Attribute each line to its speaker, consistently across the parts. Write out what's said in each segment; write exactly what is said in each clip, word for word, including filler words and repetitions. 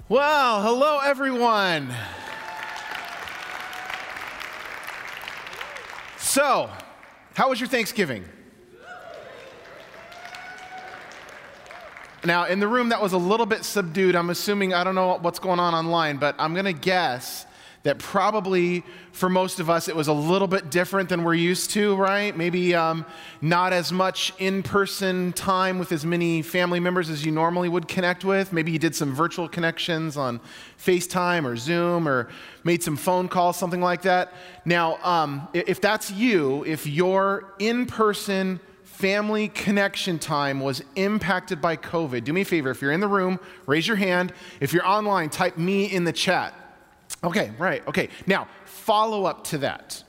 Speaker 1: Well, hello everyone. So, how was your Thanksgiving? Now, in the room that was a little bit subdued, I'm assuming, I don't know what's going on online, but I'm going to guess that probably for most of us it was a little bit different than we're used to, right? Maybe um, not as much in-person time with as many family members as you normally would connect with. Maybe you did some virtual connections on FaceTime or Zoom or made some phone calls, something like that. Now, um, if that's you, if your in-person family connection time was impacted by COVID, do me a favor. If you're in the room, raise your hand. If you're online, type me in the chat. Okay, right, okay. Now, follow up to that.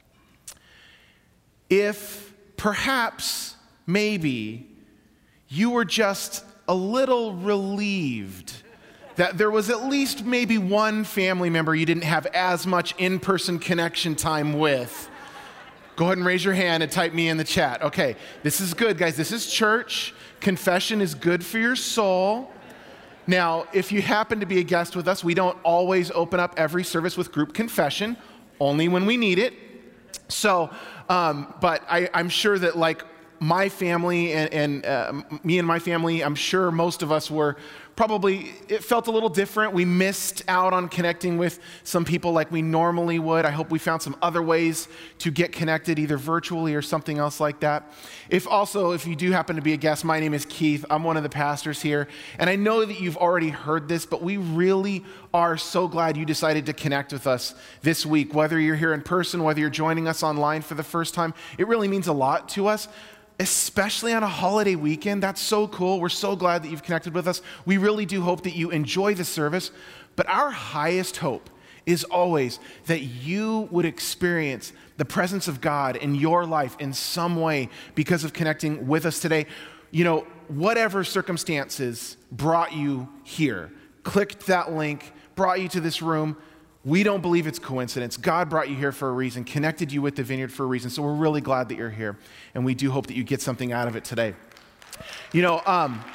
Speaker 1: If perhaps, maybe, you were just a little relieved that there was at least maybe one family member you didn't have as much in-person connection time with, go ahead and raise your hand and type me in the chat. Okay, this is good, guys. This is church. Confession is good for your soul. Now, if you happen to be a guest with us, we don't always open up every service with group confession, only when we need it. So, um, but I, I'm sure that like my family and, and uh, me and my family, I'm sure most of us were probably, it felt a little different. We missed out on connecting with some people like we normally would. I hope we found some other ways to get connected, either virtually or something else like that. If also, if you do happen to be a guest, my name is Keith. I'm one of the pastors here. And I know that you've already heard this, but we really are so glad you decided to connect with us this week. Whether you're here in person, whether you're joining us online for the first time, it really means a lot to us. Especially on a holiday weekend. That's so cool. We're so glad that you've connected with us. We really do hope that you enjoy the service. But our highest hope is always that you would experience the presence of God in your life in some way because of connecting with us today. You know, whatever circumstances brought you here, clicked that link, brought you to this room, we don't believe it's coincidence. God brought you here for a reason, connected you with the Vineyard for a reason. So we're really glad that you're here, and we do hope that you get something out of it today. You know, um,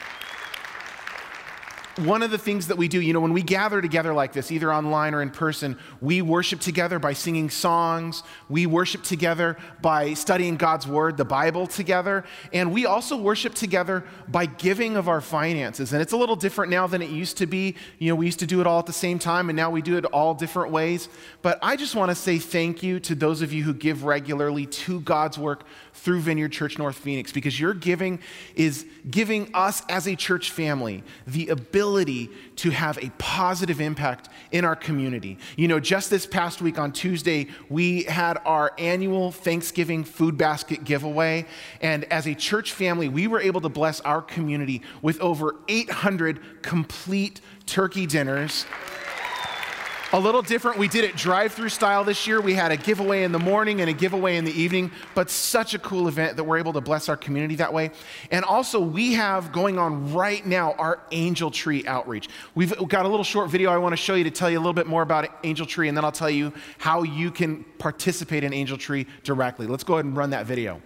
Speaker 1: one of the things that we do, you know, when we gather together like this, either online or in person, we worship together by singing songs. We worship together by studying God's Word, the Bible together. And we also worship together by giving of our finances. And it's a little different now than it used to be. You know, we used to do it all at the same time, and now we do it all different ways. But I just want to say thank you to those of you who give regularly to God's work through Vineyard Church North Phoenix, because your giving is giving us as a church family the ability to have a positive impact in our community. You know, just this past week on Tuesday, we had our annual Thanksgiving food basket giveaway. And as a church family, we were able to bless our community with over eight hundred complete turkey dinners. A little different. We did it drive-through style this year. We had a giveaway in the morning and a giveaway in the evening, but such a cool event that we're able to bless our community that way. And also, we have going on right now our Angel Tree outreach. We've got a little short video I want to show you to tell you a little bit more about Angel Tree, and then I'll tell you how you can participate in Angel Tree directly. Let's go ahead and run that video.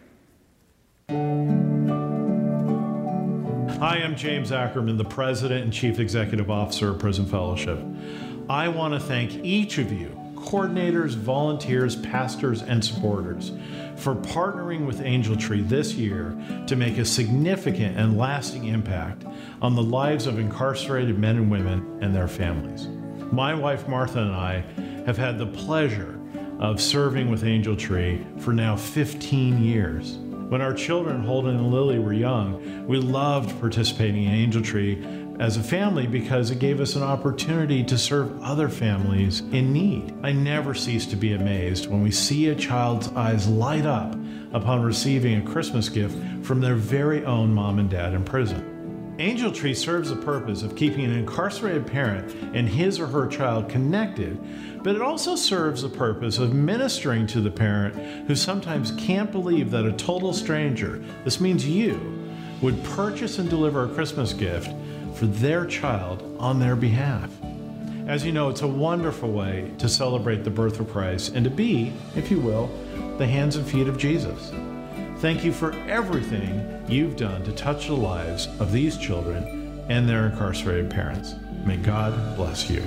Speaker 2: Hi, I'm James Ackerman, the President and Chief Executive Officer of Prison Fellowship. I want to thank each of you, coordinators, volunteers, pastors, and supporters, for partnering with Angel Tree this year to make a significant and lasting impact on the lives of incarcerated men and women and their families. My wife Martha and I have had the pleasure of serving with Angel Tree for now fifteen years. When our children, Holden and Lily, were young, we loved participating in Angel Tree as a family because it gave us an opportunity to serve other families in need. I never cease to be amazed when we see a child's eyes light up upon receiving a Christmas gift from their very own mom and dad in prison. Angel Tree serves the purpose of keeping an incarcerated parent and his or her child connected, but it also serves the purpose of ministering to the parent who sometimes can't believe that a total stranger, this means you, would purchase and deliver a Christmas gift for their child on their behalf. As you know, it's a wonderful way to celebrate the birth of Christ and to be, if you will, the hands and feet of Jesus. Thank you for everything you've done to touch the lives of these children and their incarcerated parents. May God bless you.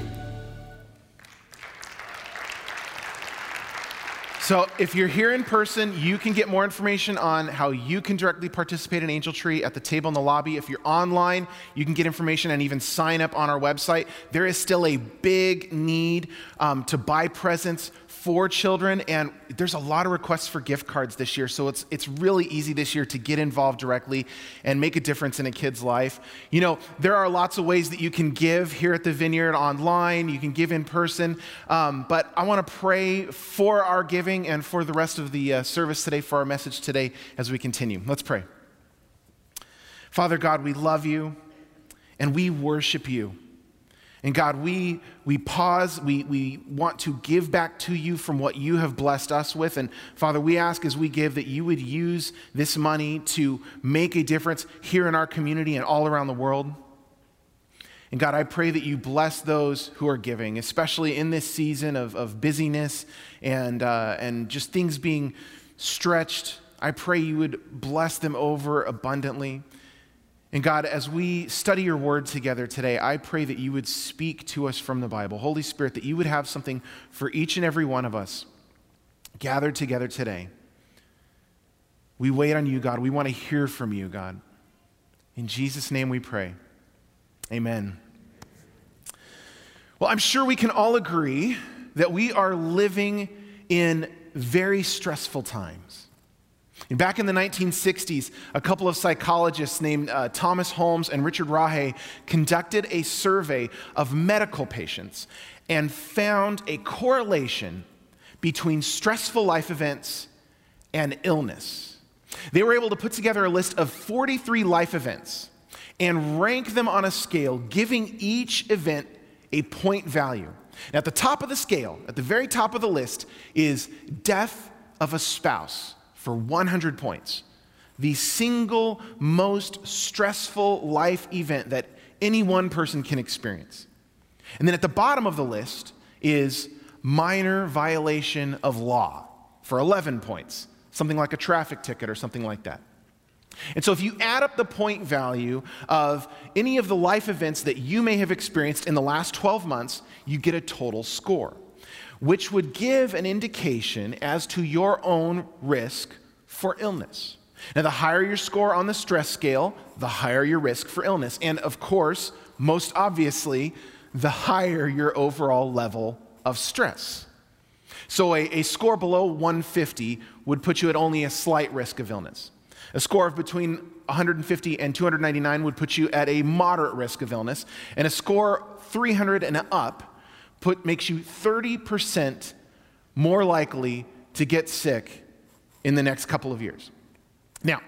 Speaker 1: So if you're here in person, you can get more information on how you can directly participate in Angel Tree at the table in the lobby. If you're online, you can get information and even sign up on our website. There is still a big need um, to buy presents for children, and there's a lot of requests for gift cards this year, so it's it's really easy this year to get involved directly and make a difference in a kid's life. You know, there are lots of ways that you can give here at the Vineyard online, you can give in person, um, but I want to pray for our giving and for the rest of the uh, service today, for our message today as we continue. Let's pray. Father God, we love you and we worship you. And God, we we pause, we, we want to give back to you from what you have blessed us with. And Father, we ask as we give that you would use this money to make a difference here in our community and all around the world. And God, I pray that you bless those who are giving, especially in this season of, of busyness and, uh, and just things being stretched. I pray you would bless them over abundantly. And God, as we study your word together today, I pray that you would speak to us from the Bible. Holy Spirit, that you would have something for each and every one of us gathered together today. We wait on you, God. We want to hear from you, God. In Jesus' name we pray. Amen. Well, I'm sure we can all agree that we are living in very stressful times. And back in the nineteen sixties, a couple of psychologists named uh, Thomas Holmes and Richard Rahe conducted a survey of medical patients and found a correlation between stressful life events and illness. They were able to put together a list of forty-three life events and rank them on a scale, giving each event a point value. And at the top of the scale, at the very top of the list, is death of a spouse for one hundred points. The single most stressful life event that any one person can experience. And then at the bottom of the list is minor violation of law for eleven points, something like a traffic ticket or something like that. And so if you add up the point value of any of the life events that you may have experienced in the last twelve months, you get a total score, which would give an indication as to your own risk for illness. Now, the higher your score on the stress scale, the higher your risk for illness. And of course, most obviously, the higher your overall level of stress. So a, a score below one fifty would put you at only a slight risk of illness. A score of between one hundred fifty and two hundred ninety-nine would put you at a moderate risk of illness. And a score three hundred and up put, makes you thirty percent more likely to get sick in the next couple of years. Now,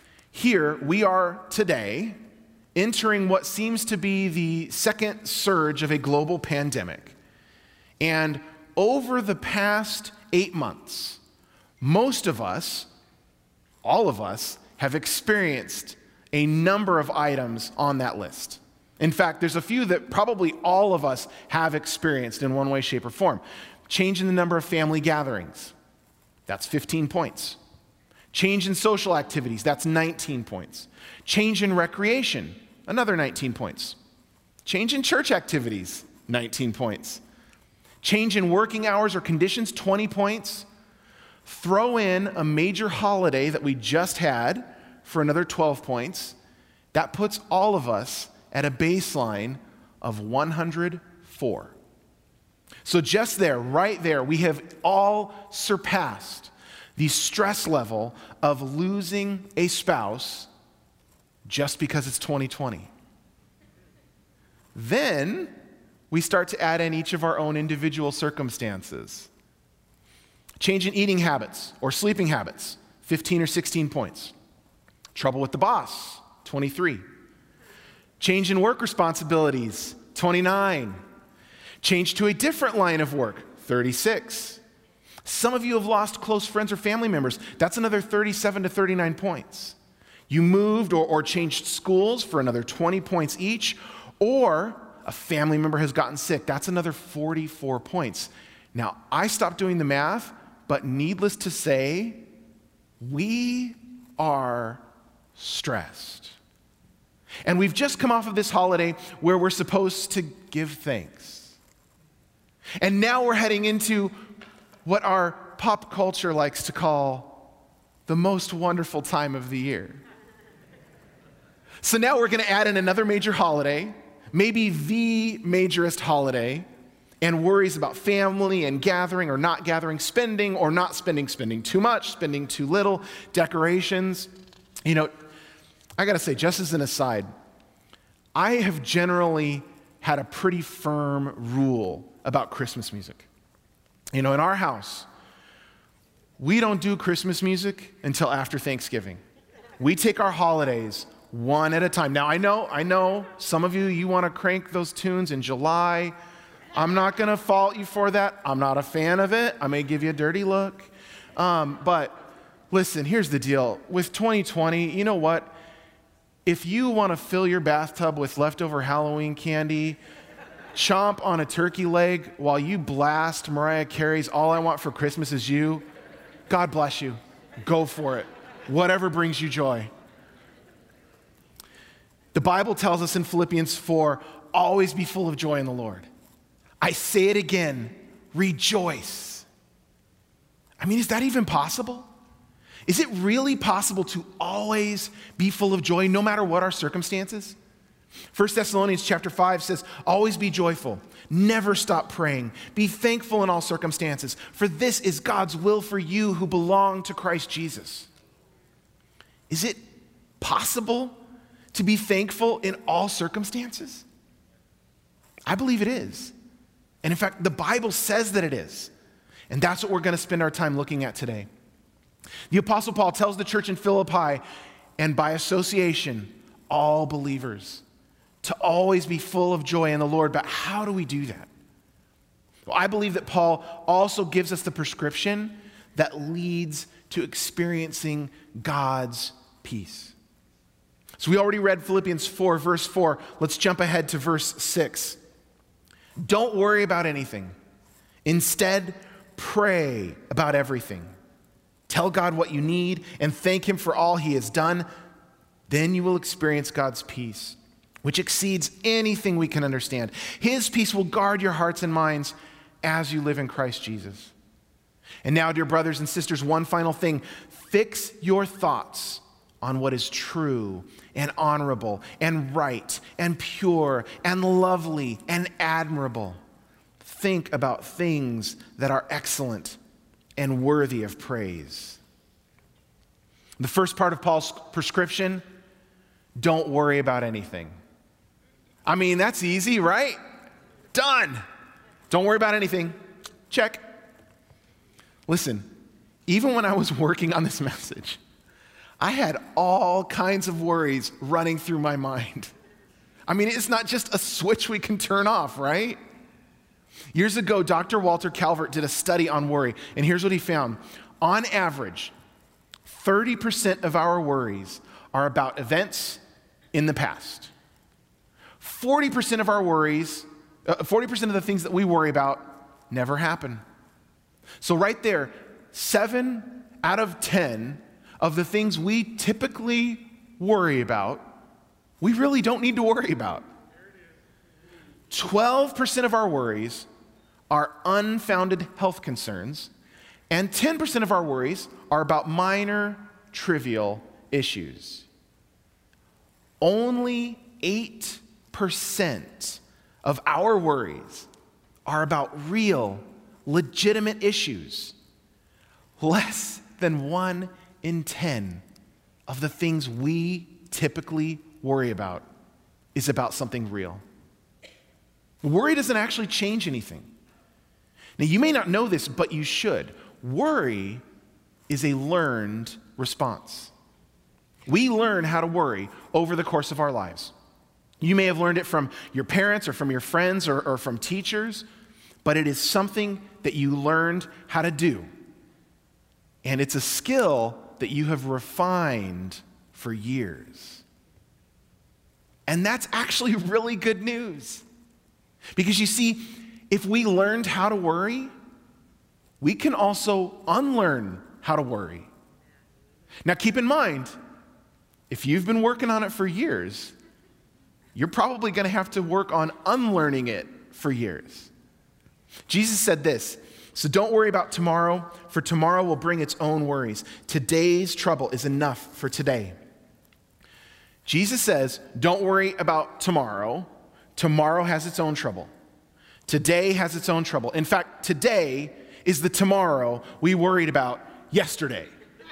Speaker 1: here we are today entering what seems to be the second surge of a global pandemic. And over the past eight months, most of us, all of us, have experienced a number of items on that list. In fact, there's a few that probably all of us have experienced in one way, shape, or form. Change in the number of family gatherings, that's fifteen points. Change in social activities, that's nineteen points. Change in recreation, another nineteen points. Change in church activities, nineteen points. Change in working hours or conditions, twenty points. Throw in a major holiday that we just had for another twelve points. That puts all of us at a baseline of one hundred four. So just there, right there, we have all surpassed the stress level of losing a spouse just because it's twenty twenty. Then we start to add in each of our own individual circumstances. Change in eating habits or sleeping habits, fifteen or sixteen points. Trouble with the boss, twenty-three. Change in work responsibilities, twenty-nine. Change to a different line of work, thirty-six. Some of you have lost close friends or family members. That's another thirty-seven to thirty-nine points. You moved or, or changed schools for another twenty points each, or a family member has gotten sick. That's another forty-four points. Now, I stopped doing the math, but needless to say, we are stressed. And we've just come off of this holiday where we're supposed to give thanks. And now we're heading into what our pop culture likes to call the most wonderful time of the year. So now we're going to add in another major holiday, maybe the majorest holiday, and worries about family and gathering or not gathering, spending or not spending, spending too much, spending too little, decorations. You know, I got to say, just as an aside, I have generally had a pretty firm rule about Christmas music. You know, in our house, we don't do Christmas music until after Thanksgiving. We take our holidays one at a time. Now, I know, I know, some of you, you want to crank those tunes in July. I'm not going to fault you for that. I'm not a fan of it. I may give you a dirty look. Um, but listen, here's the deal. With twenty twenty, you know what? If you want to fill your bathtub with leftover Halloween candy, chomp on a turkey leg while you blast Mariah Carey's All I Want for Christmas Is You, God bless you. Go for it. Whatever brings you joy. The Bible tells us in Philippians four, always be full of joy in the Lord. I say it again, rejoice. I mean, is that even possible? Is it really possible to always be full of joy no matter what our circumstances? First Thessalonians chapter five says, always be joyful, never stop praying, be thankful in all circumstances, for this is God's will for you who belong to Christ Jesus. Is it possible to be thankful in all circumstances? I believe it is. And in fact, the Bible says that it is. And that's what we're going to spend our time looking at today. The Apostle Paul tells the church in Philippi, and by association, all believers, to always be full of joy in the Lord. But how do we do that? Well, I believe that Paul also gives us the prescription that leads to experiencing God's peace. So we already read Philippians four, verse four. Let's jump ahead to verse six. Don't worry about anything. Instead, pray about everything. Tell God what you need and thank Him for all He has done. Then you will experience God's peace, which exceeds anything we can understand. His peace will guard your hearts and minds as you live in Christ Jesus. And now, dear brothers and sisters, one final thing. Fix your thoughts on what is true and honorable and right and pure and lovely and admirable. Think about things that are excellent and worthy of praise. The first part of Paul's prescription, don't worry about anything. I mean, that's easy, right? Done. Don't worry about anything. Check. Listen, even when I was working on this message, I had all kinds of worries running through my mind. I mean, it's not just a switch we can turn off, right? Years ago, Doctor Walter Calvert did a study on worry, and here's what he found. On average, thirty percent of our worries are about events in the past. forty percent of our worries, uh, forty percent of the things that we worry about never happen. So right there, seven out of ten of the things we typically worry about, we really don't need to worry about. twelve percent of our worries are unfounded health concerns, and ten percent of our worries are about minor, trivial issues. Only eight percent of our worries are about real, legitimate issues. Less than one in ten of the things we typically worry about is about something real. Worry doesn't actually change anything. Now, you may not know this, but you should. Worry is a learned response. We learn how to worry over the course of our lives. You may have learned it from your parents or from your friends or, or from teachers, but it is something that you learned how to do. And it's a skill that you have refined for years. And that's actually really good news. Because you see, if we learned how to worry, we can also unlearn how to worry. Now keep in mind, if you've been working on it for years, you're probably going to have to work on unlearning it for years. Jesus said this, so don't worry about tomorrow, for tomorrow will bring its own worries. Today's trouble is enough for today. Jesus says, don't worry about tomorrow. Tomorrow has its own trouble. Today has its own trouble. In fact, today is the tomorrow we worried about yesterday.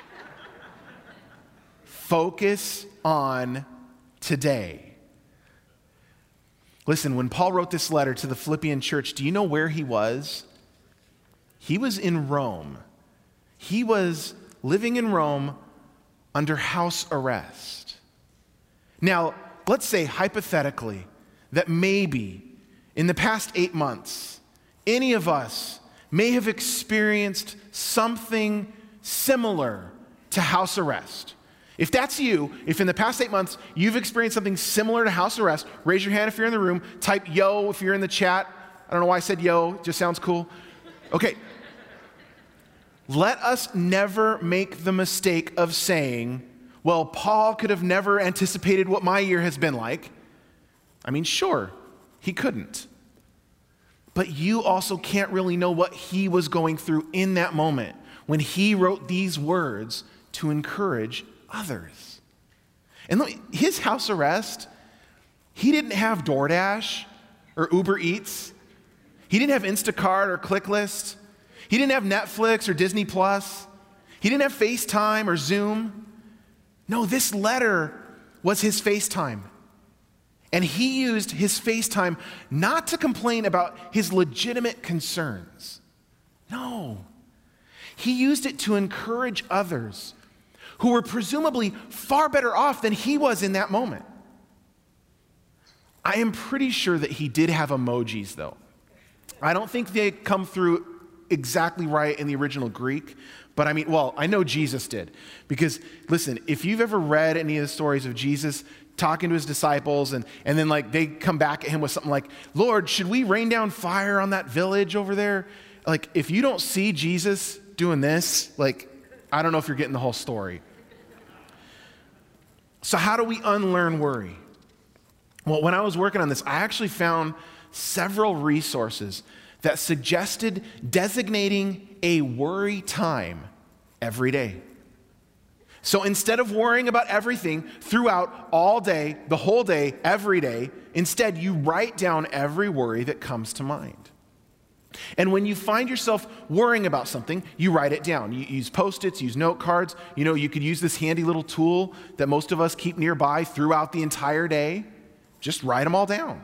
Speaker 1: Focus on today. Listen, when Paul wrote this letter to the Philippian church, do you know where he was? He was in Rome. He was living in Rome under house arrest. Now, let's say hypothetically that maybe in the past eight months, any of us may have experienced something similar to house arrest. If that's you, if in the past eight months you've experienced something similar to house arrest, raise your hand if you're in the room, type yo if you're in the chat. I don't know why I said yo, it just sounds cool. Okay. Let us never make the mistake of saying, well, Paul could have never anticipated what my year has been like. I mean, sure, he couldn't. But you also can't really know what he was going through in that moment when he wrote these words to encourage others. And look, his house arrest, he didn't have DoorDash or Uber Eats. He didn't have Instacart or ClickList. He didn't have Netflix or Disney Plus. He didn't have FaceTime or Zoom. No, this letter was his FaceTime. And he used his FaceTime not to complain about his legitimate concerns. No. He used it to encourage others who were presumably far better off than he was in that moment. I am pretty sure that he did have emojis, though. I don't think they come through exactly right in the original Greek, but I mean, well, I know Jesus did. Because, listen, if you've ever read any of the stories of Jesus talking to his disciples, and, and then like they come back at him with something like, Lord, should we rain down fire on that village over there? Like, if you don't see Jesus doing this, like, I don't know if you're getting the whole story. So how do we unlearn worry? Well, when I was working on this, I actually found several resources that suggested designating a worry time every day. So instead of worrying about everything throughout all day, the whole day, every day, instead you write down every worry that comes to mind. And when you find yourself worrying about something, you write it down. You use Post-its, use note cards. You know, you could use this handy little tool that most of us keep nearby throughout the entire day. Just write them all down.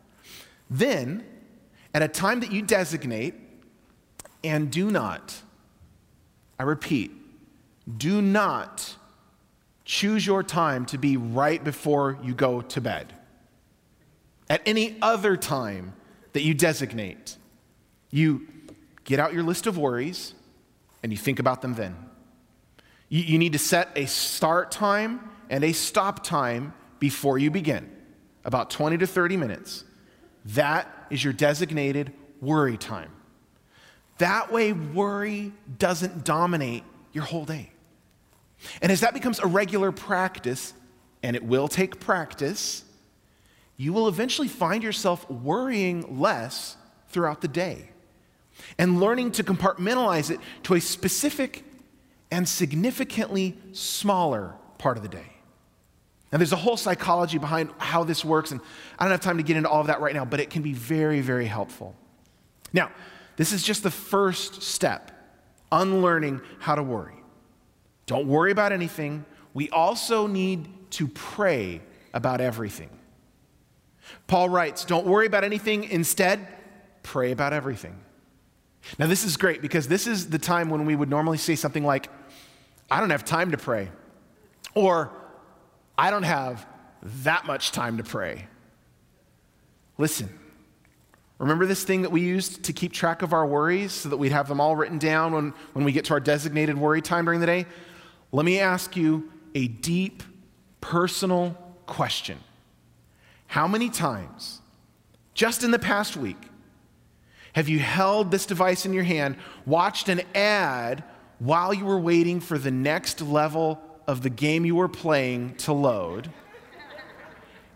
Speaker 1: Then, at a time that you designate, and do not, I repeat, do not choose your time to be right before you go to bed. At any other time that you designate, you get out your list of worries and you think about them then. You, you need to set a start time and a stop time before you begin, about twenty to thirty minutes. That is your designated worry time. That way, worry doesn't dominate your whole day. And as that becomes a regular practice, and it will take practice, you will eventually find yourself worrying less throughout the day and learning to compartmentalize it to a specific and significantly smaller part of the day. Now, there's a whole psychology behind how this works, and I don't have time to get into all of that right now, but it can be very, very helpful. Now, this is just the first step, unlearning how to worry. Don't worry about anything. We also need to pray about everything. Paul writes, don't worry about anything. Instead, pray about everything. Now, this is great because this is the time when we would normally say something like, I don't have time to pray, or I don't have that much time to pray. Listen, remember this thing that we used to keep track of our worries so that we'd have them all written down when, when we get to our designated worry time during the day? Let me ask you a deep, personal question. How many times, just in the past week, have you held this device in your hand, watched an ad while you were waiting for the next level of the game you were playing to load,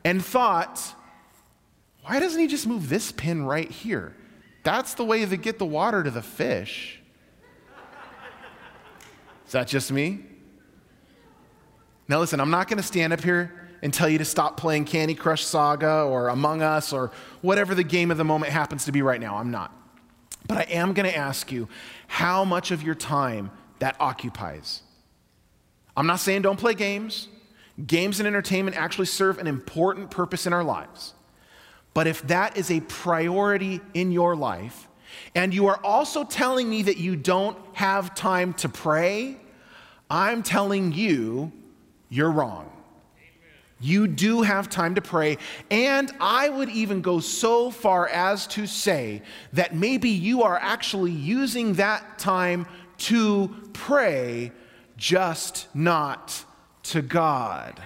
Speaker 1: and thought, why doesn't he just move this pin right here? That's the way to get the water to the fish. Is that just me? Now listen, I'm not going to stand up here and tell you to stop playing Candy Crush Saga or Among Us or whatever the game of the moment happens to be right now. I'm not. But I am going to ask you how much of your time that occupies. I'm not saying don't play games. Games and entertainment actually serve an important purpose in our lives. But if that is a priority in your life, and you are also telling me that you don't have time to pray, I'm telling you, you're wrong. You do have time to pray, and I would even go so far as to say that maybe you are actually using that time to pray, just not to God.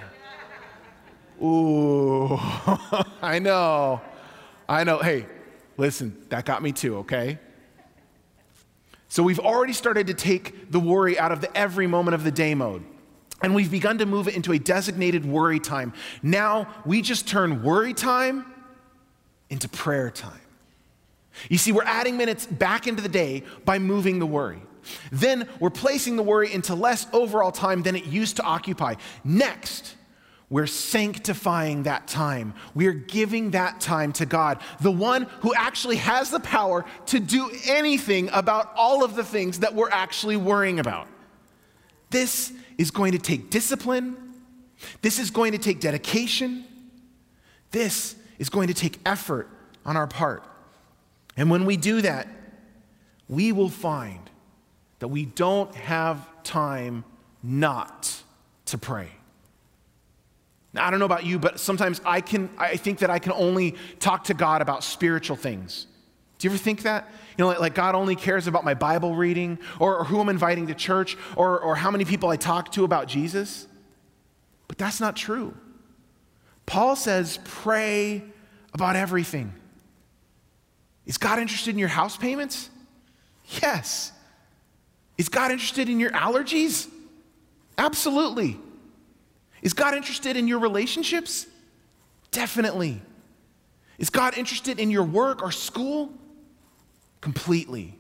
Speaker 1: Ooh, I know, I know. Hey, listen, that got me too, okay? So we've already started to take the worry out of the every moment of the day mode. And we've begun to move it into a designated worry time. Now we just turn worry time into prayer time. You see, we're adding minutes back into the day by moving the worry. Then we're placing the worry into less overall time than it used to occupy. Next, we're sanctifying that time. We're giving that time to God, the one who actually has the power to do anything about all of the things that we're actually worrying about. This is going to take discipline. This is going to take dedication. This is going to take effort on our part. And when we do that, we will find that we don't have time not to pray. Now, I don't know about you, but sometimes I can, I think that I can only talk to God about spiritual things. Do you ever think that? You know, like, like God only cares about my Bible reading or, or who I'm inviting to church or, or how many people I talk to about Jesus? But that's not true. Paul says, pray about everything. Is God interested in your house payments? Yes. Is God interested in your allergies? Absolutely. Is God interested in your relationships? Definitely. Is God interested in your work or school? Completely.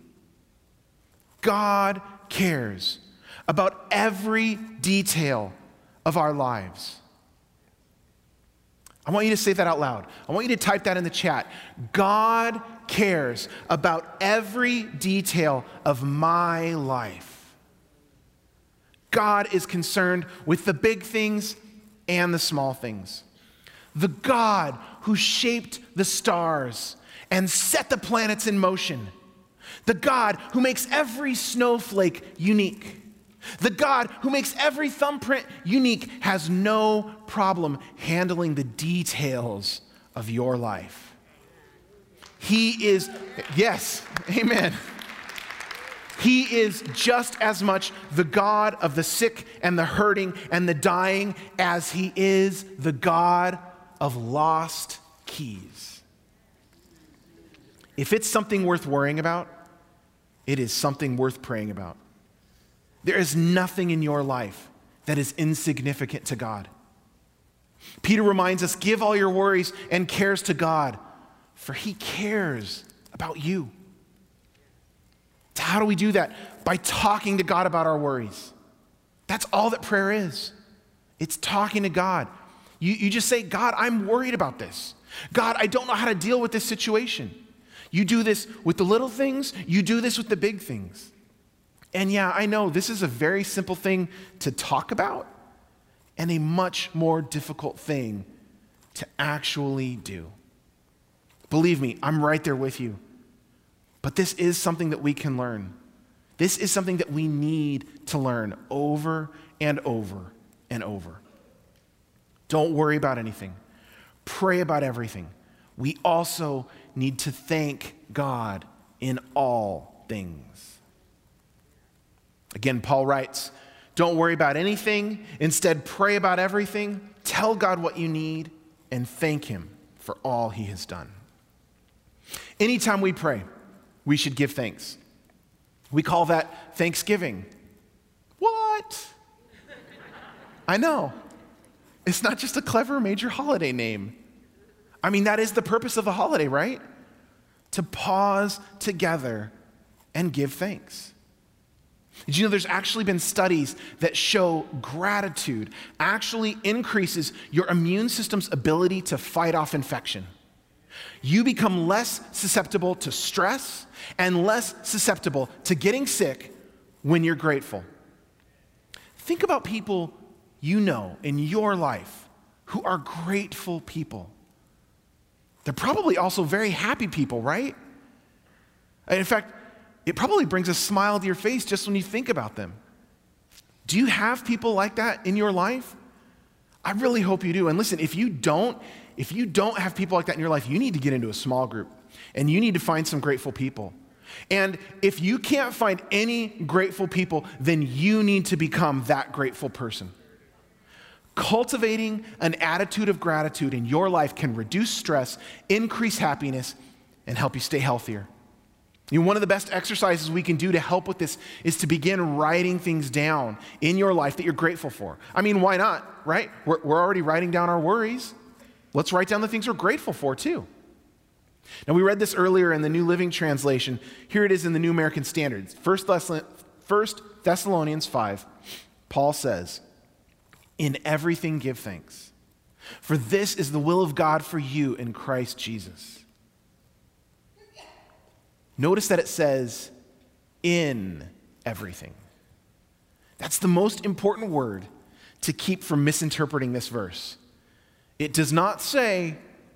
Speaker 1: God cares about every detail of our lives. I want you to say that out loud. I want you to type that in the chat. God cares about every detail of my life. God is concerned with the big things and the small things. The God who shaped the stars and set the planets in motion. The God who makes every snowflake unique. The God who makes every thumbprint unique has no problem handling the details of your life. He is, yes, amen. He is just as much the God of the sick and the hurting and the dying as he is the God of lost keys. If it's something worth worrying about, it is something worth praying about. There is nothing in your life that is insignificant to God. Peter reminds us, give all your worries and cares to God, for he cares about you. So how do we do that? By talking to God about our worries. That's all that prayer is. It's talking to God. You, you just say, God, I'm worried about this. God, I don't know how to deal with this situation. You do this with the little things. You do this with the big things. And yeah, I know this is a very simple thing to talk about and a much more difficult thing to actually do. Believe me, I'm right there with you. But this is something that we can learn. This is something that we need to learn over and over and over. Don't worry about anything. Pray about everything. We also need to thank God in all things. Again, Paul writes, don't worry about anything. Instead, pray about everything. Tell God what you need and thank him for all he has done. Anytime we pray, we should give thanks. We call that Thanksgiving. What? I know. It's not just a clever major holiday name. I mean, that is the purpose of the holiday, right? To pause together and give thanks. Did you know there's actually been studies that show gratitude actually increases your immune system's ability to fight off infection? You become less susceptible to stress and less susceptible to getting sick when you're grateful. Think about people you know in your life who are grateful people. They're probably also very happy people, right? In fact, it probably brings a smile to your face just when you think about them. Do you have people like that in your life? I really hope you do. And listen, if you don't, if you don't have people like that in your life, you need to get into a small group and you need to find some grateful people. And if you can't find any grateful people, then you need to become that grateful person. Cultivating an attitude of gratitude in your life can reduce stress, increase happiness, and help you stay healthier. You know, one of the best exercises we can do to help with this is to begin writing things down in your life that you're grateful for. I mean, why not, right? We're, we're already writing down our worries. Let's write down the things we're grateful for, too. Now, we read this earlier in the New Living Translation. Here it is in the New American Standard. First Thessalonians five, Paul says, "In everything give thanks, for this is the will of God for you in Christ Jesus." Notice that it says, "in everything." That's the most important word to keep from misinterpreting this verse. It does not say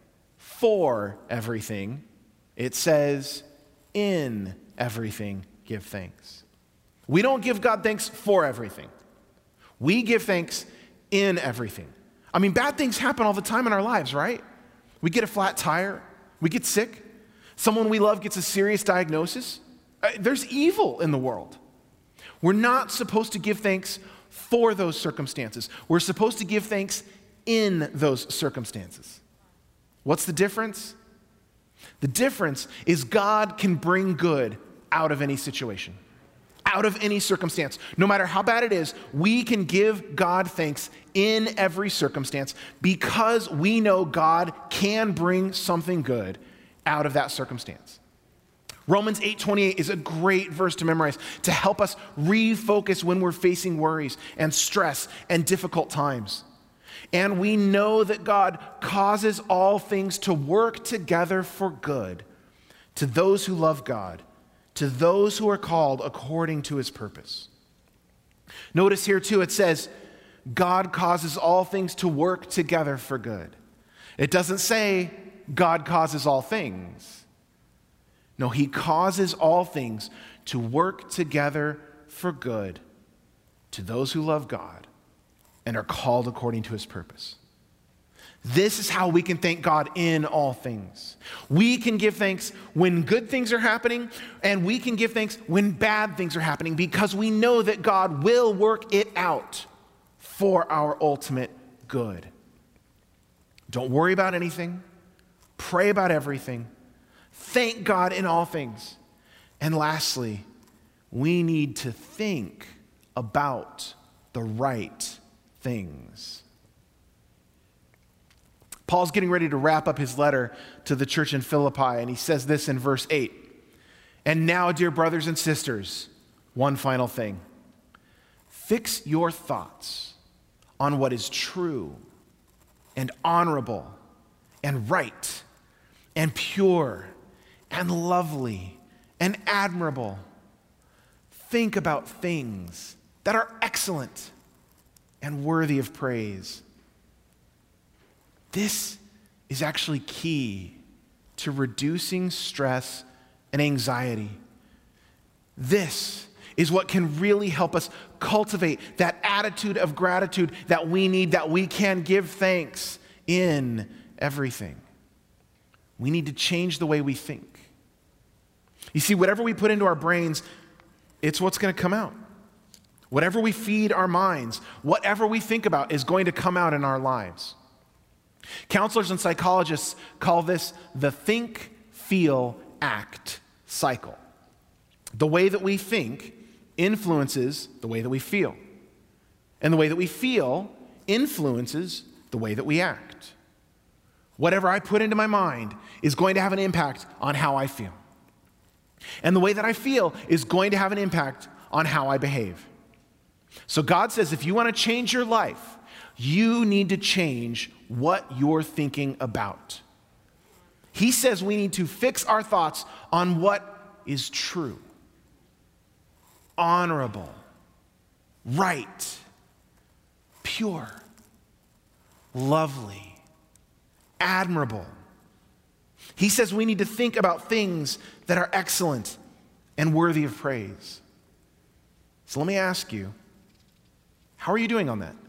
Speaker 1: for everything. It says in everything give thanks. We don't give God thanks for everything. We give thanks in everything. I mean, bad things happen all the time in our lives, right? We get a flat tire. We get sick. Someone we love gets a serious diagnosis. There's evil in the world. We're not supposed to give thanks for those circumstances. We're supposed to give thanks in those circumstances. What's the difference? The difference is God can bring good out of any situation, out of any circumstance. No matter how bad it is, we can give God thanks in every circumstance because we know God can bring something good out of that circumstance. Romans eight twenty-eight is a great verse to memorize to help us refocus when we're facing worries and stress and difficult times. And we know that God causes all things to work together for good to those who love God, to those who are called according to his purpose. Notice here too, it says, God causes all things to work together for good. It doesn't say God causes all things. No, he causes all things to work together for good to those who love God and are called according to his purpose. This is how we can thank God in all things. We can give thanks when good things are happening, and we can give thanks when bad things are happening because we know that God will work it out for our ultimate good. Don't worry about anything. Pray about everything. Thank God in all things. And lastly, we need to think about the right things. Paul's getting ready to wrap up his letter to the church in Philippi, and he says this in verse eight. And now, dear brothers and sisters, one final thing. Fix your thoughts on what is true and honorable and right and pure and lovely and admirable. Think about things that are excellent and worthy of praise. This is actually key to reducing stress and anxiety. This is what can really help us cultivate that attitude of gratitude that we need, that we can give thanks in everything. We need to change the way we think. You see, whatever we put into our brains, it's what's going to come out. Whatever we feed our minds, whatever we think about is going to come out in our lives. Counselors and psychologists call this the think, feel, act cycle. The way that we think influences the way that we feel. And the way that we feel influences the way that we act. Whatever I put into my mind is going to have an impact on how I feel. And the way that I feel is going to have an impact on how I behave. So God says, if you want to change your life, you need to change what you're thinking about. He says we need to fix our thoughts on what is true, honorable, right, pure, lovely, admirable. He says we need to think about things that are excellent and worthy of praise. So let me ask you, how are you doing on that?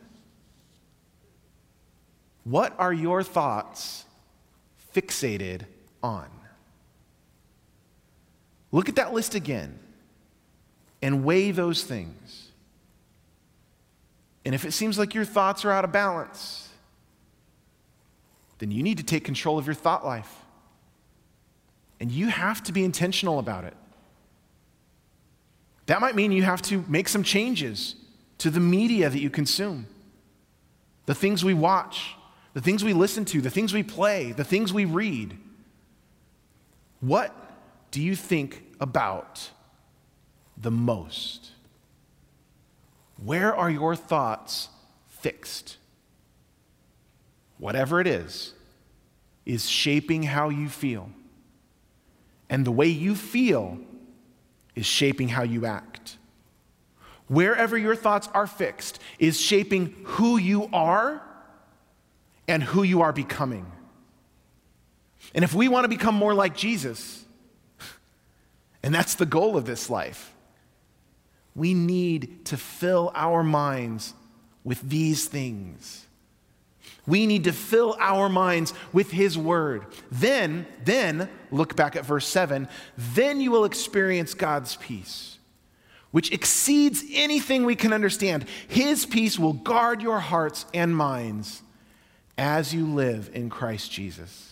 Speaker 1: What are your thoughts fixated on? Look at that list again and weigh those things. And if it seems like your thoughts are out of balance, then you need to take control of your thought life. And you have to be intentional about it. That might mean you have to make some changes to the media that you consume, the things we watch, the things we listen to, the things we play, the things we read. What do you think about the most? Where are your thoughts fixed? Whatever it is, is shaping how you feel. And the way you feel is shaping how you act. Wherever your thoughts are fixed is shaping who you are and who you are becoming. And if we want to become more like Jesus, and that's the goal of this life, we need to fill our minds with these things. We need to fill our minds with His Word. Then, then, look back at verse seven, then you will experience God's peace, which exceeds anything we can understand. His peace will guard your hearts and minds as you live in Christ Jesus.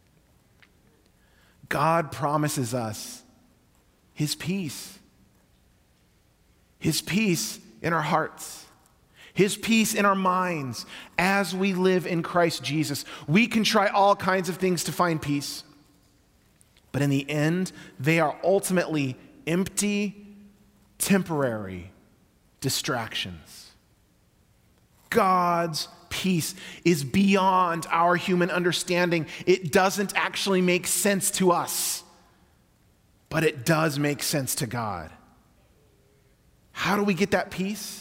Speaker 1: God promises us His peace. His peace in our hearts. His peace in our minds as we live in Christ Jesus. We can try all kinds of things to find peace, but in the end, they are ultimately empty, temporary distractions. God's peace is beyond our human understanding. It doesn't actually make sense to us, but it does make sense to God. How do we get that peace?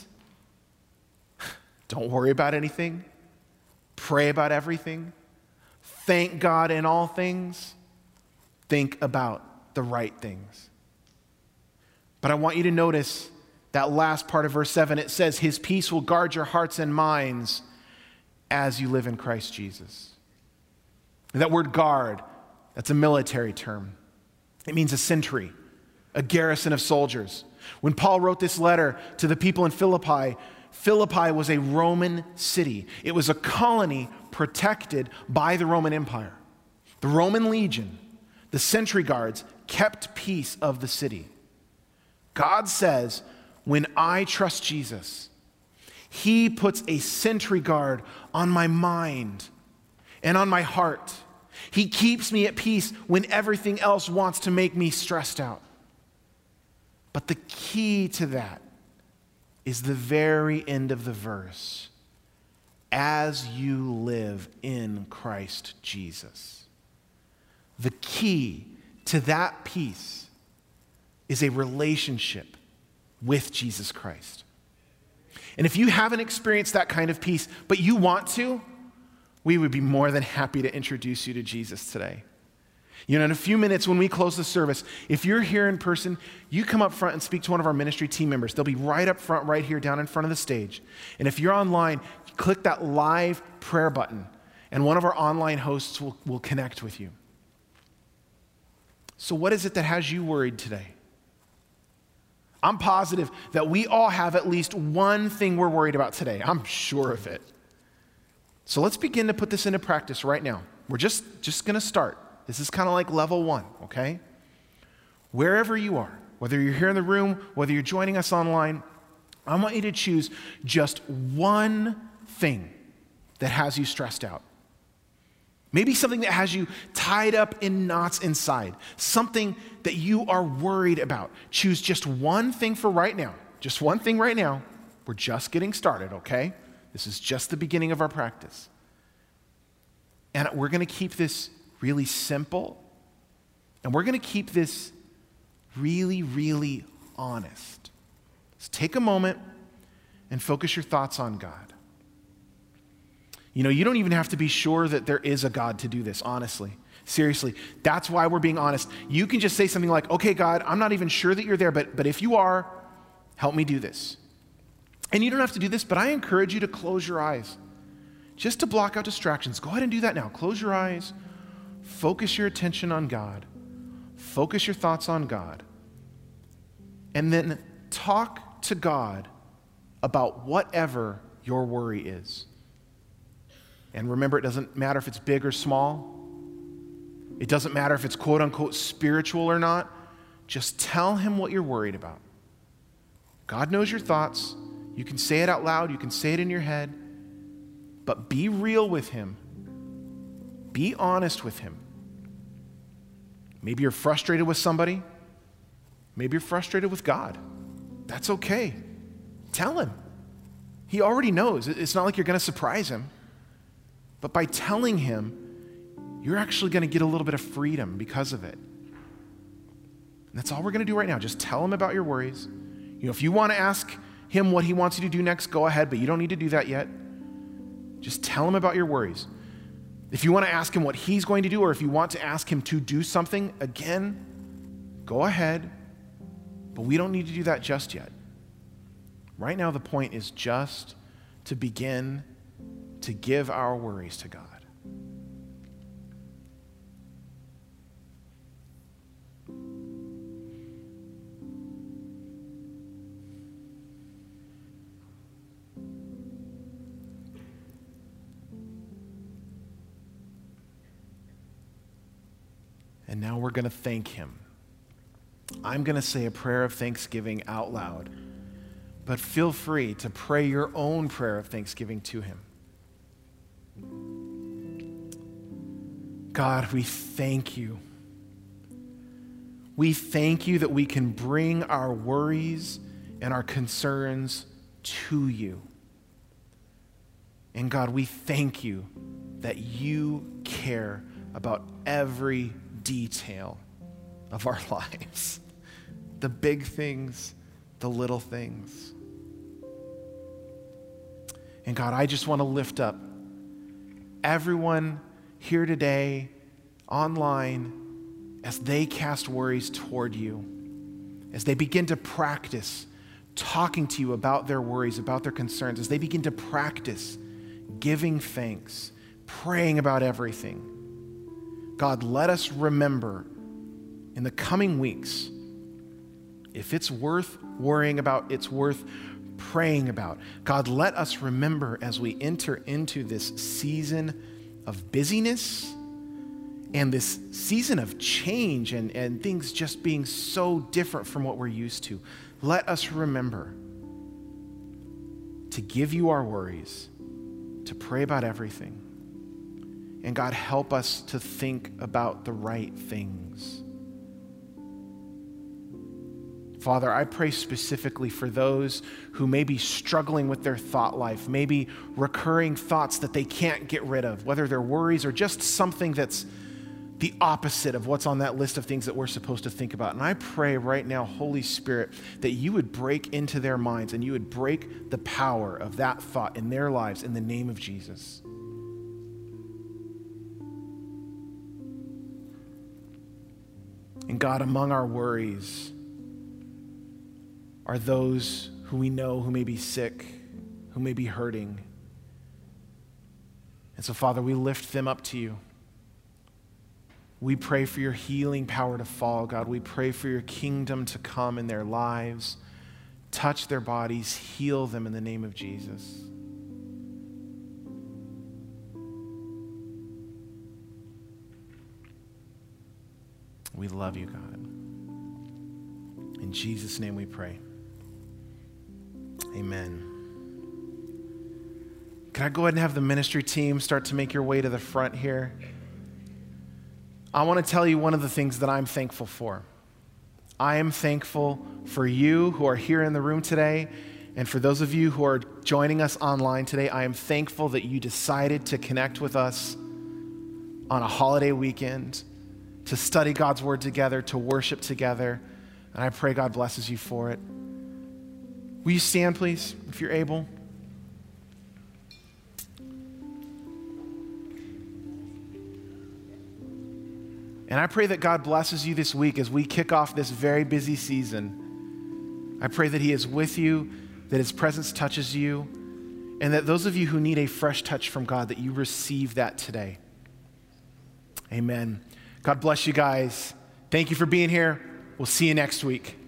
Speaker 1: Don't worry about anything. Pray about everything. Thank God in all things. Think about the right things. But I want you to notice that last part of verse seven. It says, His peace will guard your hearts and minds as you live in Christ Jesus. And that word guard, that's a military term. It means a sentry, a garrison of soldiers. When Paul wrote this letter to the people in Philippi, Philippi was a Roman city. It was a colony protected by the Roman Empire. The Roman legion, the sentry guards, kept peace of the city. God says, when I trust Jesus, He puts a sentry guard on my mind and on my heart. He keeps me at peace when everything else wants to make me stressed out. But the key to that is the very end of the verse. As you live in Christ Jesus. The key to that peace is a relationship with Jesus Christ. And if you haven't experienced that kind of peace, but you want to, we would be more than happy to introduce you to Jesus today. You know, in a few minutes when we close the service, if you're here in person, you come up front and speak to one of our ministry team members. They'll be right up front, right here, down in front of the stage. And if you're online, click that live prayer button, and one of our online hosts will, will connect with you. So what is it that has you worried today? I'm positive that we all have at least one thing we're worried about today. I'm sure of it. So let's begin to put this into practice right now. We're just, just going to start. This is kind of like level one, okay? Wherever you are, whether you're here in the room, whether you're joining us online, I want you to choose just one thing, that has you stressed out. Maybe something that has you tied up in knots inside, something that you are worried about. Choose just one thing for right now, just one thing right now. We're just getting started, okay? This is just the beginning of our practice. And we're going to keep this really simple, and we're going to keep this really, really honest. So take a moment and focus your thoughts on God. You know, you don't even have to be sure that there is a God to do this, honestly. Seriously, that's why we're being honest. You can just say something like, okay, God, I'm not even sure that you're there, but, but if you are, help me do this. And you don't have to do this, but I encourage you to close your eyes, just to block out distractions. Go ahead and do that now. Close your eyes, focus your attention on God, focus your thoughts on God, and then talk to God about whatever your worry is. And remember, it doesn't matter if it's big or small. It doesn't matter if it's quote unquote spiritual or not. Just tell him what you're worried about. God knows your thoughts. You can say it out loud. You can say it in your head. But be real with him. Be honest with him. Maybe you're frustrated with somebody. Maybe you're frustrated with God. That's okay. Tell him. He already knows. It's not like you're going to surprise him. But by telling him, you're actually going to get a little bit of freedom because of it. And that's all we're going to do right now. Just tell him about your worries. You know, if you want to ask him what he wants you to do next, go ahead, but you don't need to do that yet. Just tell him about your worries. If you want to ask him what he's going to do, or if you want to ask him to do something, again, go ahead. But we don't need to do that just yet. Right now, the point is just to begin to give our worries to God. And now we're going to thank him. I'm going to say a prayer of thanksgiving out loud, but feel free to pray your own prayer of thanksgiving to him. God, we thank you. We thank you that we can bring our worries and our concerns to you. And God, we thank you that you care about every detail of our lives. The big things, the little things. And God, I just want to lift up everyone here today, online, as they cast worries toward you, as they begin to practice talking to you about their worries, about their concerns, as they begin to practice giving thanks, praying about everything. God, let us remember in the coming weeks, if it's worth worrying about, it's worth praying about. God, let us remember as we enter into this season of busyness and this season of change and, and things just being so different from what we're used to. Let us remember to give you our worries, to pray about everything. And God, help us to think about the right things. Father, I pray specifically for those who may be struggling with their thought life, maybe recurring thoughts that they can't get rid of, whether they're worries or just something that's the opposite of what's on that list of things that we're supposed to think about. And I pray right now, Holy Spirit, that you would break into their minds and you would break the power of that thought in their lives in the name of Jesus. And God, among our worries are those who we know who may be sick, who may be hurting. And so, Father, we lift them up to you. We pray for your healing power to fall, God. We pray for your kingdom to come in their lives, touch their bodies, heal them in the name of Jesus. We love you, God. In Jesus' name we pray. Amen. Can I go ahead and have the ministry team start to make your way to the front here? I want to tell you one of the things that I'm thankful for. I am thankful for you who are here in the room today, and for those of you who are joining us online today. I am thankful that you decided to connect with us on a holiday weekend, to study God's word together, to worship together, and I pray God blesses you for it. Will you stand, please, if you're able? And I pray that God blesses you this week as we kick off this very busy season. I pray that he is with you, that his presence touches you, and that those of you who need a fresh touch from God, that you receive that today. Amen. God bless you guys. Thank you for being here. We'll see you next week.